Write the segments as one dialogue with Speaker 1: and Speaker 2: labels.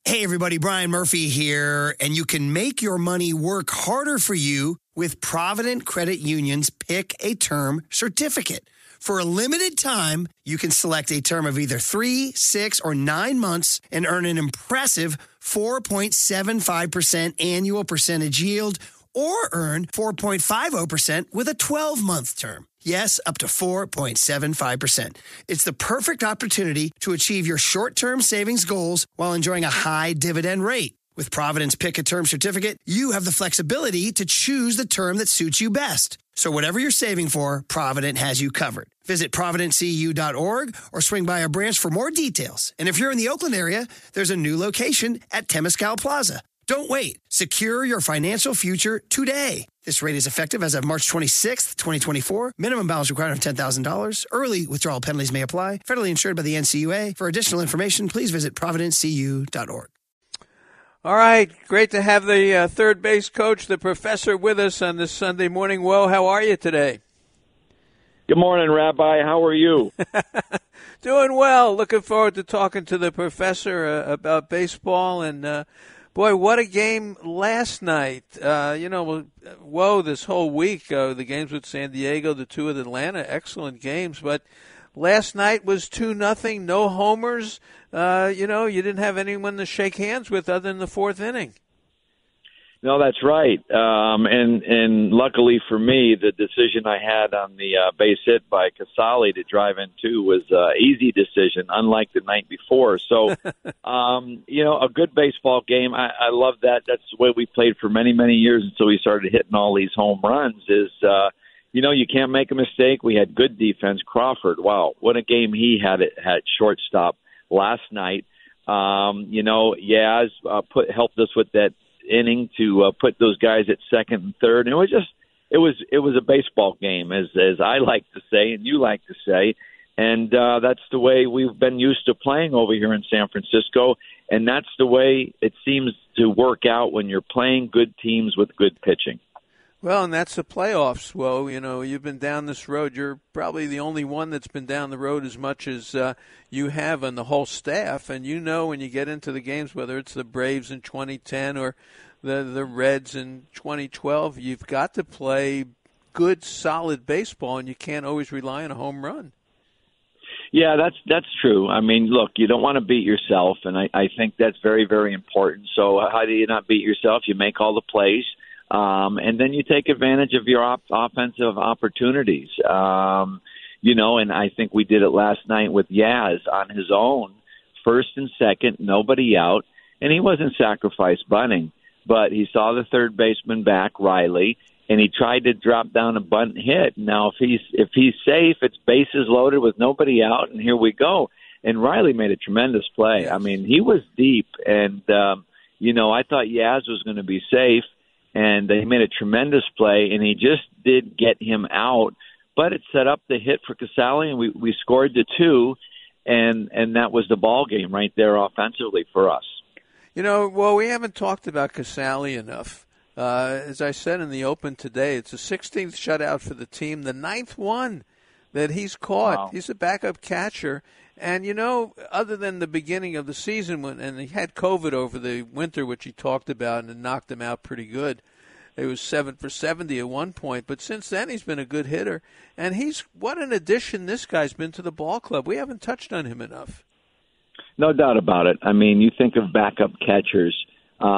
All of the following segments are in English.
Speaker 1: Hey, everybody, Brian Murphy here, and you can make your money work harder for you with Provident Credit Union's Pick a Term certificate. For a limited time, you can select a term of either 3, 6, or 9 months and earn an impressive 4.75% annual percentage yield, or earn 4.50% with a 12-month term. Yes, up to 4.75%. It's the perfect opportunity to achieve your short-term savings goals while enjoying a high dividend rate. With Provident's Pick a Term certificate, you have the flexibility to choose the term that suits you best. So whatever you're saving for, Provident has you covered. Visit providentcu.org or swing by a branch for more details. And if you're in the Oakland area, there's a new location at Temescal Plaza. Don't wait. Secure your financial future today. This rate is effective as of March 26th, 2024. Minimum balance required of $10,000. Early withdrawal penalties may apply. Federally insured by the NCUA. For additional information, please visit providentcu.org.
Speaker 2: All right. Great to have the third base coach, the professor, with us on this Sunday morning. Whoa, how are you today?
Speaker 3: Good morning, Rabbi. How are you?
Speaker 2: Doing well. Looking forward to talking to the professor about baseball. And, boy, what a game last night. This whole week, the games with San Diego, the two with Atlanta, excellent games. But last night was 2-0, no homers. You didn't have anyone to shake hands with other than the fourth inning.
Speaker 3: No, that's right. And luckily for me, the decision I had on the base hit by Casale to drive in two was an easy decision, unlike the night before. So, a good baseball game. I love that. That's the way we played for many, many years until we started hitting all these home runs you can't make a mistake. We had good defense. Crawford, wow, what a game he had at shortstop last night. Yaz helped us with that inning to put those guys at second and third. And it was a baseball game, as I like to say and you like to say. And that's the way we've been used to playing over here in San Francisco. And that's the way it seems to work out when you're playing good teams with good pitching.
Speaker 2: Well, and that's the playoffs. Well, you've been down this road. You're probably the only one that's been down the road as much as you have on the whole staff. And when you get into the games, whether it's the Braves in 2010 or the Reds in 2012, you've got to play good, solid baseball, and you can't always rely on a home run.
Speaker 3: Yeah, that's true. I mean, look, you don't want to beat yourself, and I think that's very, very important. So how do you not beat yourself? You make all the plays. And then you take advantage of your offensive opportunities. And I think we did it last night with Yaz on his own, first and second, nobody out, and he wasn't sacrifice bunting, but he saw the third baseman back, Riley, and he tried to drop down a bunt hit. Now, if he's safe, it's bases loaded with nobody out, and here we go. And Riley made a tremendous play.
Speaker 2: Yes.
Speaker 3: I mean, he was deep, and I thought Yaz was going to be safe. And they made a tremendous play, and he just did get him out. But it set up the hit for Casale, and we scored the two, and that was the ball game right there offensively for us.
Speaker 2: We haven't talked about Casale enough. As I said in the open today, it's the 16th shutout for the team, the 9th one that he's caught. Wow. He's a backup catcher. And, other than the beginning of the season, and he had COVID over the winter, which he talked about, and it knocked him out pretty good. It was 7 for 70 at one point. But since then, he's been a good hitter. And what an addition this guy's been to the ball club. We haven't touched on him enough.
Speaker 3: No doubt about it. I mean, you think of backup catchers,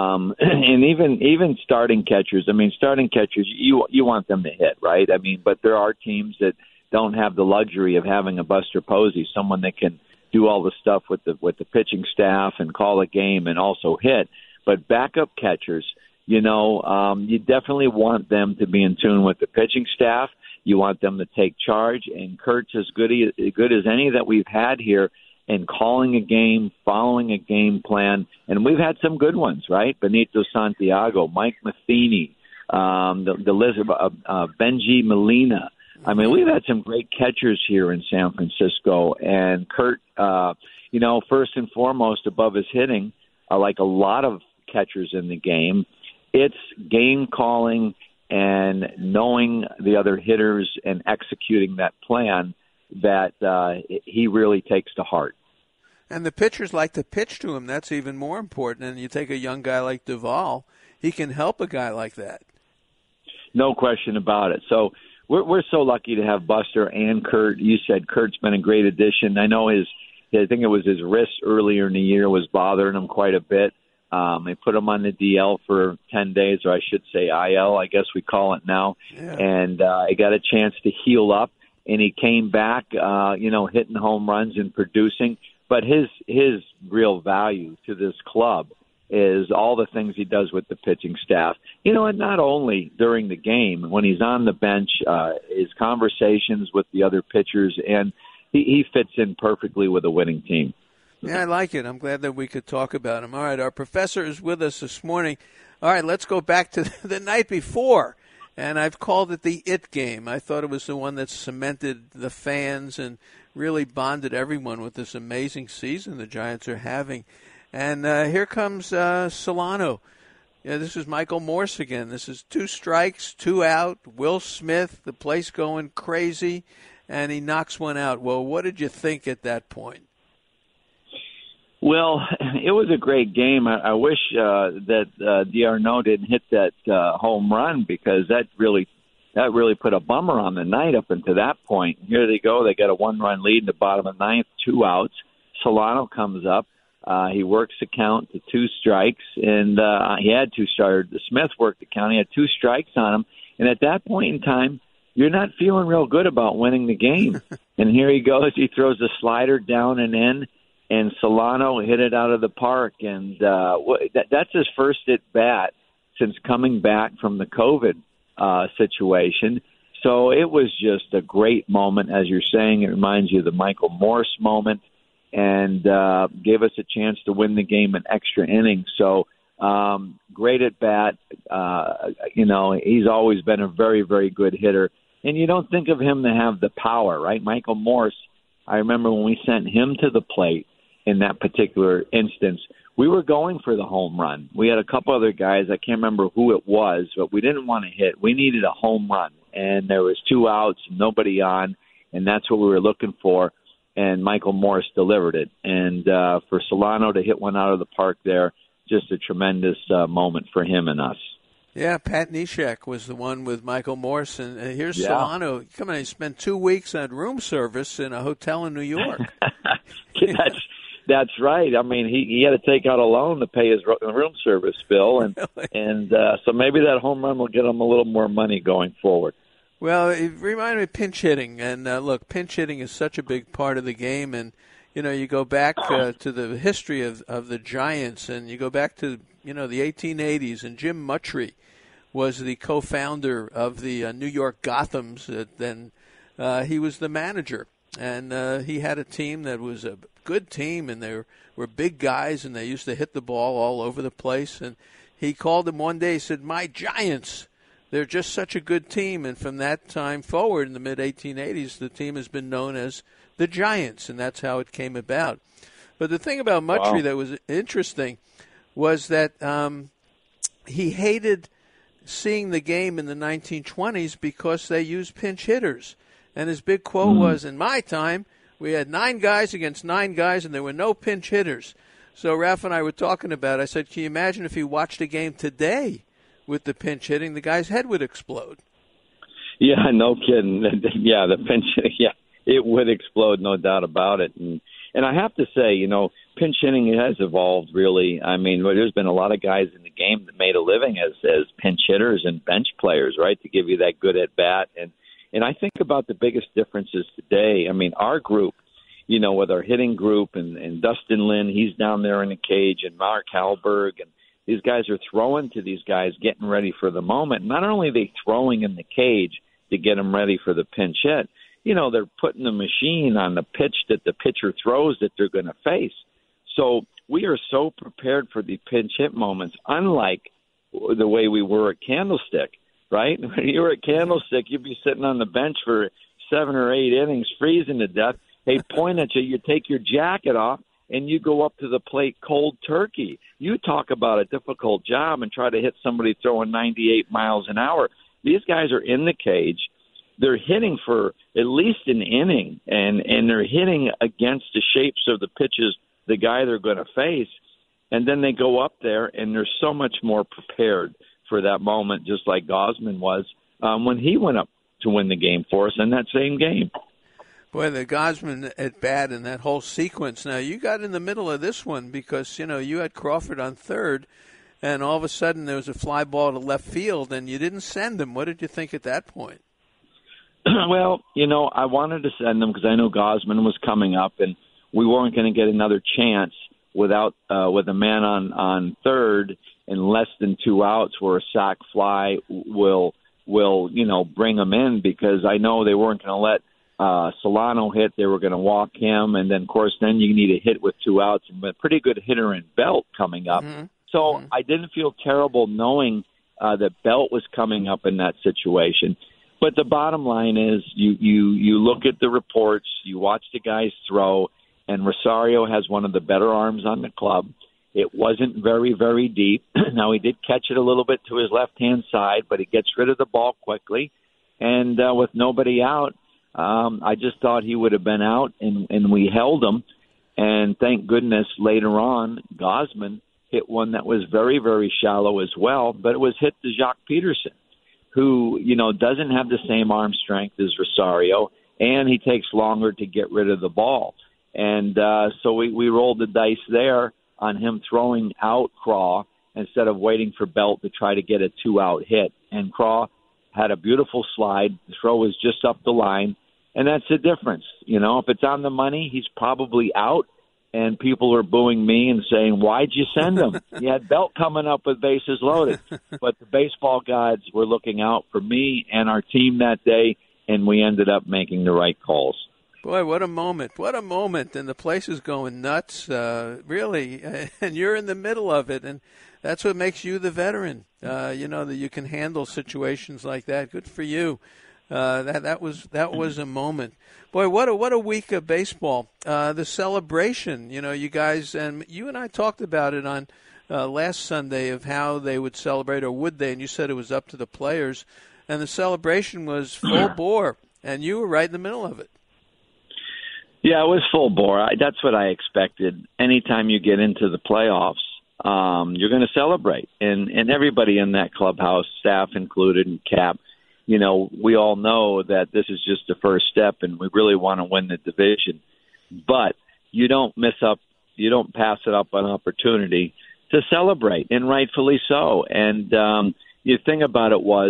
Speaker 3: and even starting catchers. I mean, starting catchers, you want them to hit, right? I mean, but there are teams that don't have the luxury of having a Buster Posey, someone that can do all the stuff with the pitching staff and call a game and also hit. But backup catchers, you definitely want them to be in tune with the pitching staff. You want them to take charge, and Kurt's as good as any that we've had here in calling a game, following a game plan, and we've had some good ones, right? Benito Santiago, Mike Matheny, the Lizard, Benji Molina. I mean, we've had some great catchers here in San Francisco, and Kurt, first and foremost, above his hitting, like a lot of catchers in the game, it's game calling and knowing the other hitters and executing that plan that he really takes to heart.
Speaker 2: And the pitchers like to pitch to him. That's even more important. And you take a young guy like Duvall, he can help a guy like that.
Speaker 3: No question about it. So we're so lucky to have Buster and Kurt. You said Kurt's been a great addition. I know I think it was his wrist earlier in the year was bothering him quite a bit. They put him on the DL for 10 days, or I should say IL, I guess we call it now.
Speaker 2: Yeah.
Speaker 3: And he got a chance to heal up, and he came back, hitting home runs and producing. But his real value to this club is all the things he does with the pitching staff. And not only during the game, when he's on the bench, his conversations with the other pitchers, and he fits in perfectly with a winning team.
Speaker 2: Yeah, I like it. I'm glad that we could talk about him. All right, our professor is with us this morning. All right, let's go back to the night before, and I've called it the It Game. I thought it was the one that cemented the fans and really bonded everyone with this amazing season the Giants are having. And here comes Solano. Yeah, this is Michael Morse again. This is 2 strikes, 2 out. Will Smith, the place going crazy, and he knocks one out. Well, what did you think at that point?
Speaker 3: Well, it was a great game. I wish that D'Arnaud didn't hit that home run, because that really put a bummer on the night up until that point. Here they go. They got a 1-run lead in the bottom of the 9th, 2 outs. Solano comes up. He works the count to 2 strikes, and he had 2 strikes. Smith worked the count. He had 2 strikes on him. And at that point in time, you're not feeling real good about winning the game. And here he goes. He throws a slider down and in. And Solano hit it out of the park, and that's his first at-bat since coming back from the COVID situation. So it was just a great moment, as you're saying. It reminds you of the Michael Morse moment, and gave us a chance to win the game in extra innings. So great at-bat. He's always been a very, very good hitter. And you don't think of him to have the power, right? Michael Morse, I remember when we sent him to the plate, in that particular instance, we were going for the home run. We had a couple other guys, I can't remember who it was, but we didn't want to hit. We needed a home run, and there was 2 outs, nobody on, and that's what we were looking for, and Michael Morse delivered it. And for Solano to hit one out of the park there, just a tremendous moment for him and us.
Speaker 2: Yeah, Pat Neshek was the one with Michael Morse, and here's Solano. Come on, he spent 2 weeks on room service in a hotel in New York.
Speaker 3: That's right. I mean, he had to take out a loan to pay his room service bill, and
Speaker 2: really?
Speaker 3: and so maybe that home run will get him a little more money going forward.
Speaker 2: Well, it reminded me of pinch hitting, and look, pinch hitting is such a big part of the game, and you go back to the history of the Giants, and you go back to the 1880s, and Jim Muttrey was the co-founder of the New York Gothams. Then he was the manager, and he had a team that was a good team, and they were big guys, and they used to hit the ball all over the place. And he called them one day, he said, "My Giants, they're just such a good team." And from that time forward, in the mid-1880s, the team has been known as the Giants, and that's how it came about. But the thing about Muttrey that was interesting was that he hated seeing the game in the 1920s because they used pinch hitters. And his big quote was, "In my time, we had 9 guys against 9 guys, and there were no pinch hitters." So Ralph and I were talking about it. I said, can you imagine if he watched a game today with the pinch hitting, the guy's head would explode.
Speaker 3: Yeah, no kidding. Yeah, the pinch hitting, yeah, it would explode, no doubt about it. And I have to say, pinch hitting has evolved, really. I mean, there's been a lot of guys in the game that made a living as pinch hitters and bench players, right, to give you that good at-bat. And I think about the biggest differences today. I mean, our group, with our hitting group and Dustin Lynn, he's down there in the cage, and Mark Hallberg, and these guys are throwing to these guys, getting ready for the moment. Not only are they throwing in the cage to get them ready for the pinch hit, they're putting the machine on the pitch that the pitcher throws that they're going to face. So we are so prepared for the pinch hit moments, unlike the way we were at Candlestick. Right? When you were at Candlestick, you'd be sitting on the bench for 7 or 8 innings, freezing to death. They point at you, you take your jacket off, and you go up to the plate cold turkey. You talk about a difficult job and try to hit somebody throwing 98 miles an hour. These guys are in the cage. They're hitting for at least an inning, and they're hitting against the shapes of the pitches the guy they're going to face. And then they go up there, and they're so much more prepared for that moment, just like Gausman was when he went up to win the game for us in that same game.
Speaker 2: Boy, the Gausman at bat in that whole sequence. Now, you got in the middle of this one because, you had Crawford on third, and all of a sudden there was a fly ball to left field, and you didn't send him. What did you think at that point?
Speaker 3: Well, I wanted to send him because I knew Gausman was coming up, and we weren't going to get another chance with a man on third and less than 2 outs where a sac fly will bring him in, because I know they weren't going to let Solano hit. They were going to walk him, and then, of course, then you need a hit with 2 outs, and a pretty good hitter in Belt coming up. Mm-hmm. So I didn't feel terrible knowing that Belt was coming up in that situation. But the bottom line is you look at the reports, you watch the guys throw, and Rosario has one of the better arms on the club. It wasn't very, very deep. Now, he did catch it a little bit to his left-hand side, but he gets rid of the ball quickly. And with nobody out, I just thought he would have been out, and we held him. And thank goodness later on, Gausman hit one that was very, very shallow as well, but it was hit to Jacques Peterson, who, doesn't have the same arm strength as Rosario, and he takes longer to get rid of the ball. And so we rolled the dice there on him throwing out Craw instead of waiting for Belt to try to get a 2-out hit. And Craw had a beautiful slide. The throw was just up the line, and that's the difference. If it's on the money, he's probably out, and people are booing me and saying, why'd you send him? You had Belt coming up with bases loaded. But the baseball gods were looking out for me and our team that day, and we ended up making the right calls.
Speaker 2: Boy, what a moment. What a moment. And the place is going nuts, really. And you're in the middle of it. And that's what makes you the veteran, that you can handle situations like that. Good for you. That was a moment. Boy, what a week of baseball. The celebration, you guys, and you and I talked about it on last Sunday of how they would celebrate, or would they, and you said it was up to the players. And the celebration was full bore, and you were right in the middle of it.
Speaker 3: Yeah, it was full bore. That's what I expected. Anytime you get into the playoffs, you're going to celebrate. And everybody in that clubhouse, staff included, and Cap, we all know that this is just the first step, and we really want to win the division. But you don't pass it up an opportunity to celebrate, and rightfully so. And the thing about it was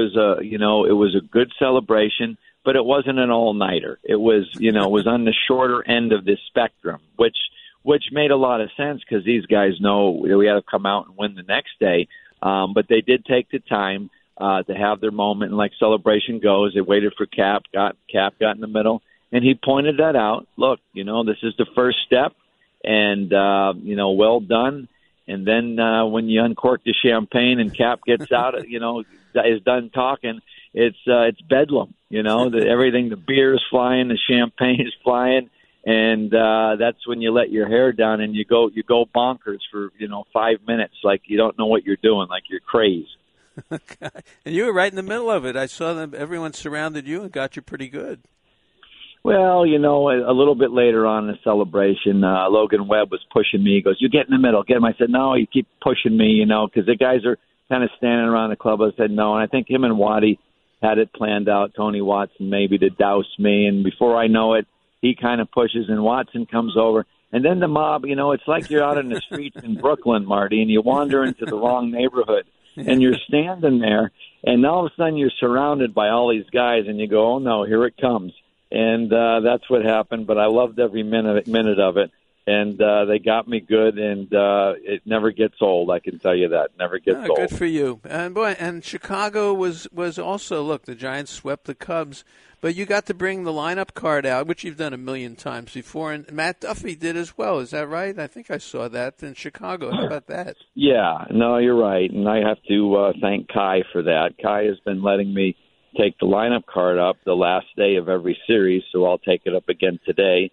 Speaker 3: a good celebration, but it wasn't an all-nighter. It was, it was on the shorter end of this spectrum, which made a lot of sense because these guys know we had to come out and win the next day. But they did take the time to have their moment, and like celebration goes, they waited for Cap got in the middle, and he pointed that out. Look, this is the first step, and well done. And then when you uncork the champagne and Cap gets out, is done talking, it's bedlam. Everything, the beer's flying, the champagne is flying, and that's when you let your hair down and you go bonkers for 5 minutes, like you don't know what you're doing, like you're crazed.
Speaker 2: Okay. And you were right in the middle of it. I saw them. Everyone surrounded you and got you pretty good.
Speaker 3: Well, a little bit later on in the celebration, Logan Webb was pushing me. He goes, "You get in the middle, get him." I said, "No, you keep pushing me, because the guys are kind of standing around the club." I said, "No," and I think him and Waddy had it planned out, Tony Watson maybe, to douse me. And before I know it, he kind of pushes, and Watson comes over. And then the mob, it's like you're out in the streets in Brooklyn, Marty, and you wander into the wrong neighborhood. And you're standing there, and all of a sudden you're surrounded by all these guys, and you go, "Oh, no, here it comes." And that's what happened, but I loved every minute of it. And they got me good, and it never gets old, I can tell you that. Never gets old.
Speaker 2: Good for you. And, boy, and Chicago was also, look, the Giants swept the Cubs, but you got to bring the lineup card out, which you've done a million times before, and Matt Duffy did as well. Is that right? I think I saw that in Chicago. How about that?
Speaker 3: Yeah, no, you're right, and I have to thank Kai for that. Kai has been letting me take the lineup card up the last day of every series, so I'll take it up again today.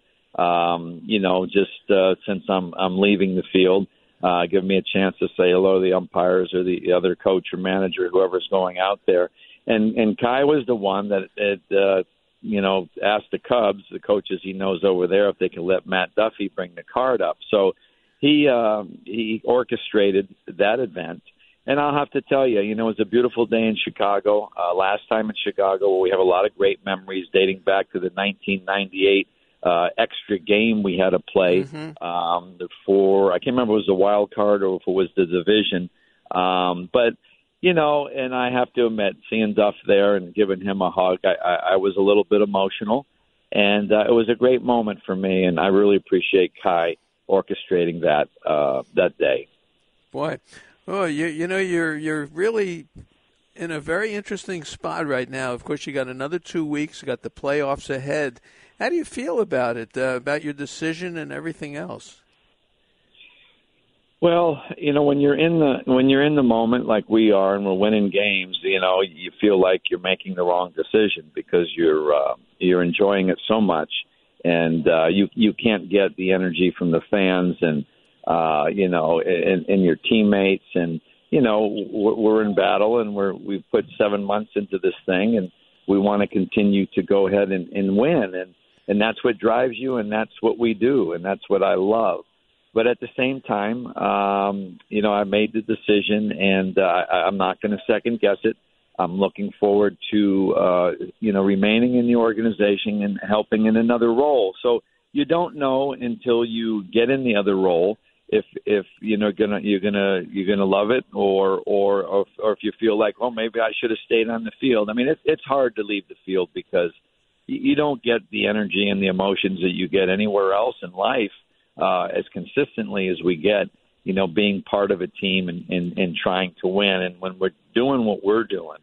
Speaker 3: Since I'm leaving the field, give me a chance to say hello to the umpires or the other coach or manager, whoever's going out there. And Kai was the one that asked the Cubs, the coaches he knows over there, if they could let Matt Duffy bring the card up. So he orchestrated that event. And I'll have to tell you, it was a beautiful day in Chicago. Last time in Chicago, we have a lot of great memories dating back to the 1998 extra game we had to play for, I can't remember if it was the wild card or if it was the division. But, and I have to admit, seeing Duff there and giving him a hug, I was a little bit emotional. And it was a great moment for me, and I really appreciate Kai orchestrating that day.
Speaker 2: Boy. Oh, you're really in a very interesting spot right now. Of course, you got another 2 weeks, you got the playoffs ahead. How do you feel about it, about your decision and everything else?
Speaker 3: Well, when you're in the moment like we are and we're winning games, you feel like you're making the wrong decision because you're enjoying it so much, and you can't get the energy from the fans and and your teammates, and we're in battle, and we've put 7 months into this thing, and we want to continue to go ahead and win, and that's what drives you, and that's what we do, and that's what I love. But at the same time, I made the decision, and I'm not going to second guess it. I'm looking forward to remaining in the organization and helping in another role. So you don't know until you get in the other role if you're gonna love it or if you feel like, oh, maybe I should have stayed on the field. I mean, it's hard to leave the field because you don't get the energy and the emotions that you get anywhere else in life as consistently as we get, being part of a team and trying to win. And when we're doing what we're doing,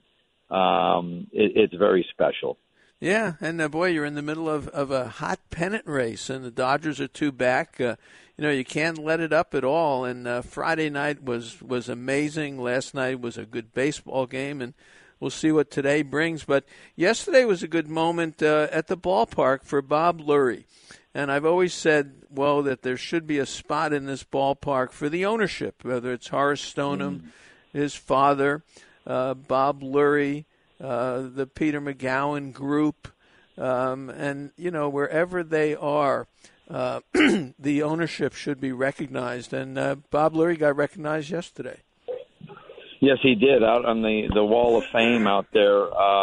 Speaker 3: it's very special.
Speaker 2: Yeah, and boy, you're in the middle of a hot pennant race, and the Dodgers are 2 back. You can't let it up at all. And Friday night was amazing. Last night was a good baseball game, and we'll see what today brings. But yesterday was a good moment at the ballpark for Bob Lurie. And I've always said, that there should be a spot in this ballpark for the ownership, whether it's Horace Stoneham, his father, Bob Lurie, the Peter McGowan group, and, wherever they are, the ownership should be recognized. And Bob Lurie got recognized yesterday.
Speaker 3: Yes, he did, out on the Wall of Fame out there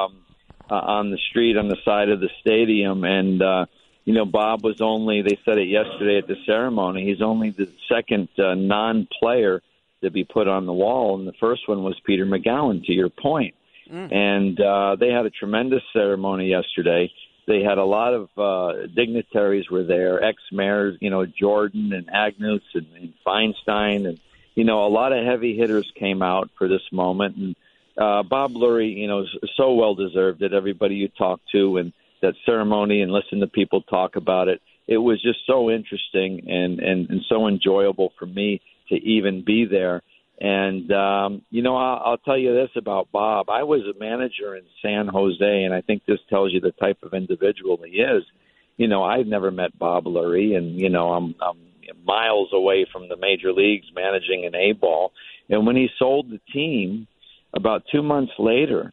Speaker 3: on the street on the side of the stadium. And, Bob was only, they said it yesterday at the ceremony, he's only the second non-player to be put on the wall. And the first one was Peter McGowan, to your point. And they had a tremendous ceremony yesterday. They had a lot of dignitaries were there, ex-mayors, Jordan and Agnews and Feinstein. And, a lot of heavy hitters came out for this moment. And Bob Lurie, is so well-deserved that everybody you talk to and that ceremony and listen to people talk about it. It was just so interesting and so enjoyable for me to even be there. And, I'll tell you this about Bob. I was a manager in San Jose, and I think this tells you the type of individual he is. I've never met Bob Lurie, and, I'm miles away from the major leagues managing an A-ball. And when he sold the team, about 2 months later,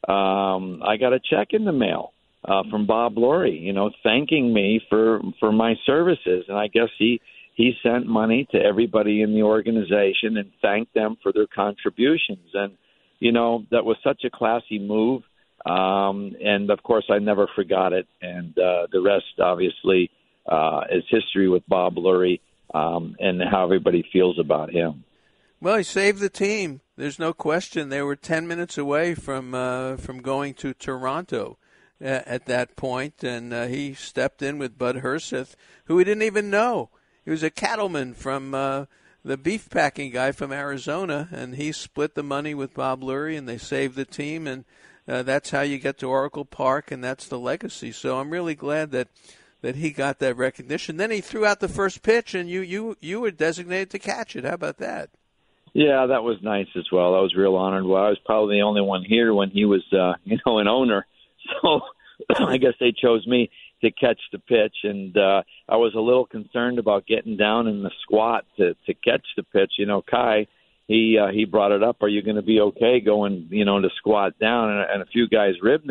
Speaker 3: I got a check in the mail from Bob Lurie, thanking me for my services. And I guess he sent money to everybody in the organization and thanked them for their contributions. And, that was such a classy move. And, of course, I never forgot it. And the rest, obviously, is history with Bob Lurie and how everybody feels about him.
Speaker 2: Well, he saved the team. There's no question. They were 10 minutes away from going to Toronto at that point, and he stepped in with Bud Herseth, who he didn't even know. He was a cattleman from the beef packing guy from Arizona, and he split the money with Bob Lurie, and they saved the team, and that's how you get to Oracle Park, and that's the legacy. So I'm really glad that he got that recognition. Then he threw out the first pitch, and you were designated to catch it. How about that?
Speaker 3: Yeah, that was nice as well. I was real honored. Well, I was probably the only one here when he was, an owner. So I guess they chose me to catch the pitch, and I was a little concerned about getting down in the squat to catch the pitch. Kai, he brought it up. Are you going to be okay going, to squat down? And a few guys ribbed me,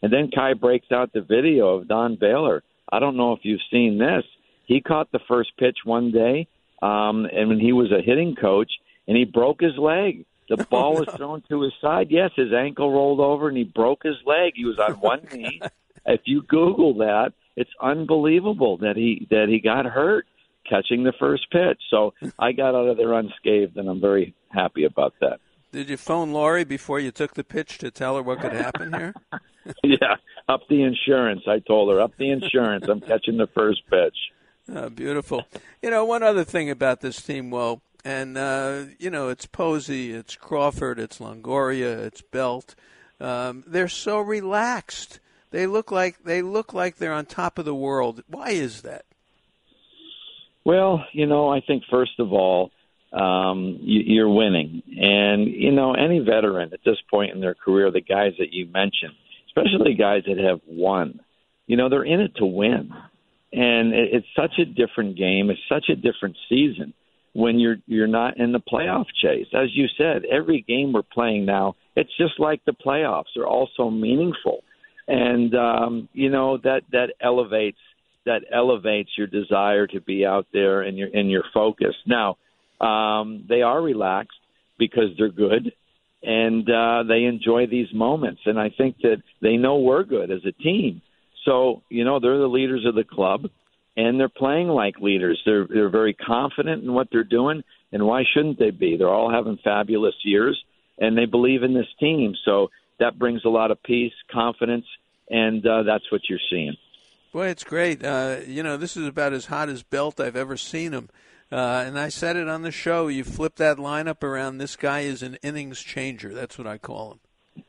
Speaker 3: And then Kai breaks out the video of Don Baylor. I don't know if you've seen this. He caught the first pitch one day, and when he was a hitting coach, and he broke his leg. The ball was thrown to his side. Yes, his ankle rolled over, and he broke his leg. He was on one knee. If you Google that, it's unbelievable that he got hurt catching the first pitch. So I got out of there unscathed, and I'm very happy about that.
Speaker 2: Did you phone Lori before you took the pitch to tell her what could happen here?
Speaker 3: Yeah, up the insurance. I told her, up the insurance. I'm catching the first pitch.
Speaker 2: Oh, beautiful. One other thing about this team, and, it's Posey, it's Crawford, it's Longoria, it's Belt. They're so relaxed. They look like they're on top of the world. Why is that?
Speaker 3: Well, I think first of all, you're winning. And, any veteran at this point in their career, the guys that you mentioned, especially guys that have won, they're in it to win. And it's such a different game. It's such a different season when you're not in the playoff chase. As you said, every game we're playing now, it's just like the playoffs. They're all so meaningful. And, that elevates your desire to be out there and your focus. Now, they are relaxed because they're good, and they enjoy these moments. And I think that they know we're good as a team. So, they're the leaders of the club, and they're playing like leaders. They're very confident in what they're doing, and why shouldn't they be? They're all having fabulous years, and they believe in this team. So that brings a lot of peace, confidence, and that's what you're seeing.
Speaker 2: Boy, it's great. This is about as hot as Belt I've ever seen him. And I said it on the show. You flip that lineup around, this guy is an innings changer. That's what I call him.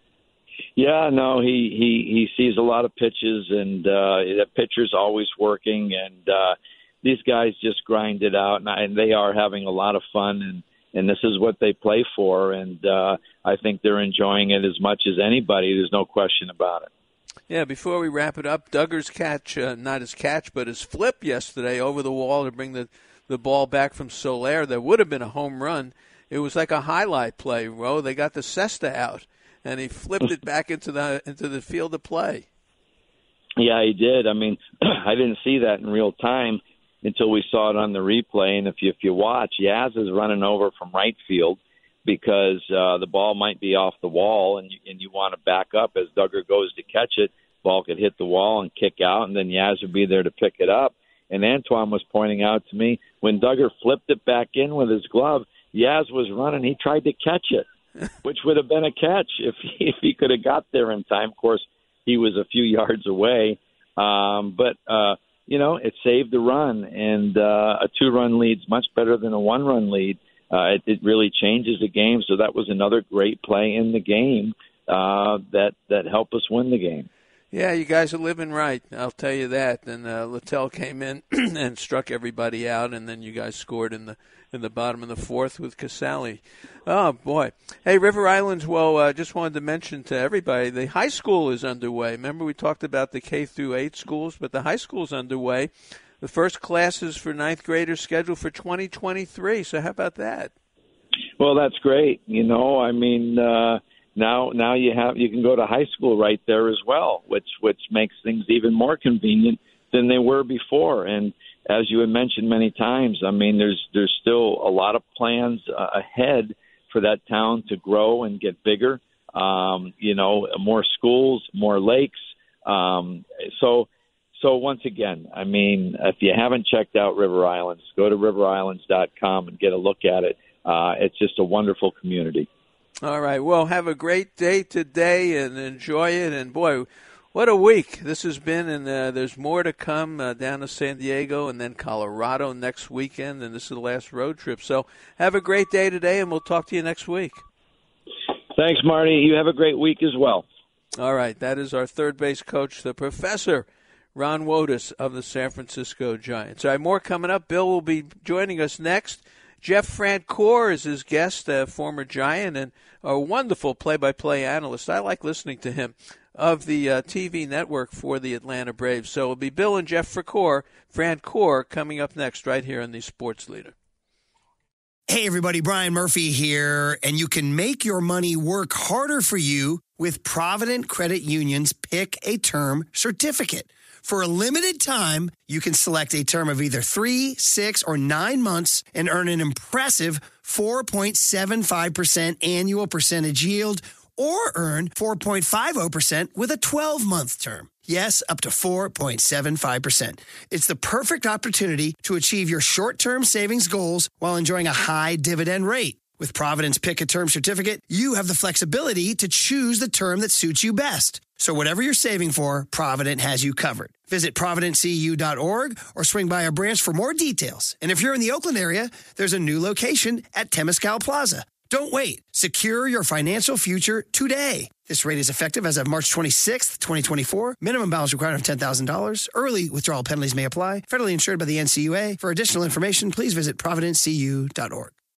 Speaker 3: Yeah, no, he sees a lot of pitches, and the pitcher's always working, and these guys just grind it out, and they are having a lot of fun, and this is what they play for, and I think they're enjoying it as much as anybody. There's no question about it.
Speaker 2: Yeah, before we wrap it up, Duggar's catch, not his catch, but his flip yesterday over the wall to bring the ball back from Soler, that would have been a home run. It was like a highlight play, Ro. They got the cesta out, and he flipped it back into the field of play.
Speaker 3: Yeah, he did. I mean, I didn't see that in real time until we saw it on the replay. And if you watch, Yaz is running over from right field because the ball might be off the wall, and you want to back up as Duggar goes to catch it. Ball could hit the wall and kick out, and then Yaz would be there to pick it up. And Antoine was pointing out to me, when Duggar flipped it back in with his glove, Yaz was running. He tried to catch it, which would have been a catch if he could have got there in time. Of course, he was a few yards away. But it saved the run, and a 2-run lead's much better than a 1-run lead. It really changes the game. So that was another great play in the game that helped us win the game.
Speaker 2: Yeah, you guys are living right. I'll tell you that. And Littell came in and struck everybody out, and then you guys scored in the bottom of the fourth with Casale. Oh boy! Hey, River Islands. Well, just wanted to mention to everybody, the high school is underway. Remember, we talked about the K through 8 schools, but the high school is underway. The first classes for 9th graders scheduled for 2023. So how about that?
Speaker 3: Well, that's great. Now you can go to high school right there as well, which makes things even more convenient than they were before. And as you had mentioned many times, there's still a lot of plans ahead for that town to grow and get bigger. More schools, more lakes. So once again, if you haven't checked out River Islands, go to riverislands.com and get a look at it. It's just a wonderful community.
Speaker 2: All right. Well, have a great day today and enjoy it. And, boy, what a week this has been. And there's more to come down to San Diego and then Colorado next weekend. And this is the last road trip. So have a great day today, and we'll talk to you next week.
Speaker 3: Thanks, Marty. You have a great week as well.
Speaker 2: All right. That is our third base coach, the professor, Ron Wotus of the San Francisco Giants. All right, more coming up. Bill will be joining us next. Jeff Francoeur is his guest, a former Giant and a wonderful play-by-play analyst. I like listening to him, of the TV network for the Atlanta Braves. So it'll be Bill and Jeff Francoeur coming up next right here on the Sports Leader.
Speaker 1: Hey, everybody, Brian Murphy here, and you can make your money work harder for you with Provident Credit Union's Pick a Term certificate. For a limited time, you can select a term of either 3, 6, or 9 months and earn an impressive 4.75% annual percentage yield, or earn 4.50% with a 12-month term. Yes, up to 4.75%. It's the perfect opportunity to achieve your short-term savings goals while enjoying a high dividend rate. With Provident's Pick a Term certificate, you have the flexibility to choose the term that suits you best. So whatever you're saving for, Provident has you covered. Visit providentcu.org or swing by our branch for more details. And if you're in the Oakland area, there's a new location at Temescal Plaza. Don't wait. Secure your financial future today. This rate is effective as of March 26th, 2024. Minimum balance required of $10,000. Early withdrawal penalties may apply. Federally insured by the NCUA. For additional information, please visit providentcu.org.